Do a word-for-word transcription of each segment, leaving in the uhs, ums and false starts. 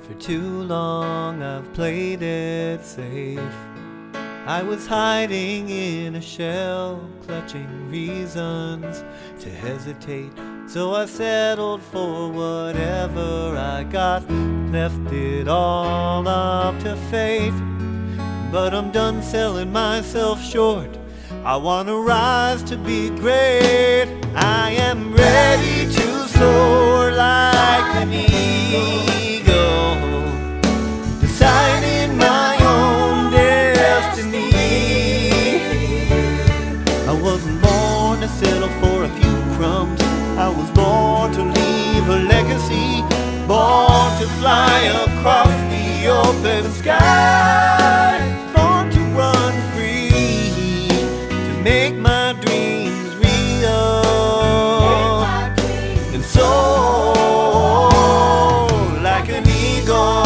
For too long I've played it safe. I was hiding in a shell, clutching reasons to hesitate. So I settled for whatever I got, left it all up to fate. But I'm done selling myself short. I wanna rise to be great. I am ready to soar like an eagle, deciding my own destiny. I wasn't born to settle for a few crumbs. I was born to leave a legacy, born to fly across the open sky, born to run free, to make my dreams real, and soar like an eagle.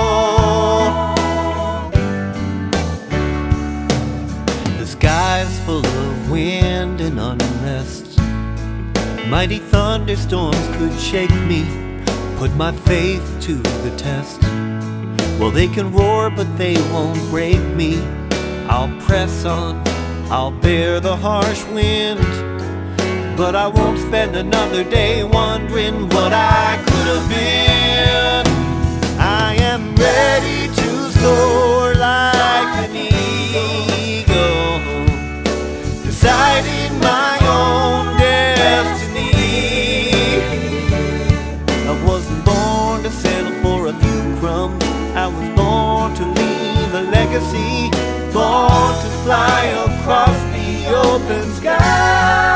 The sky's full of wind and unrest. Mighty thunderstorms could shake me, put my faith to the test. Well, they can roar, but they won't break me. I'll press on, I'll bear the harsh wind, but I won't spend another day wondering what I could have been. I am ready to soar like an eagle, deciding my own destiny. I wasn't born to settle for a few crumbs. I was born to leave a legacy, born to fly across the open sky.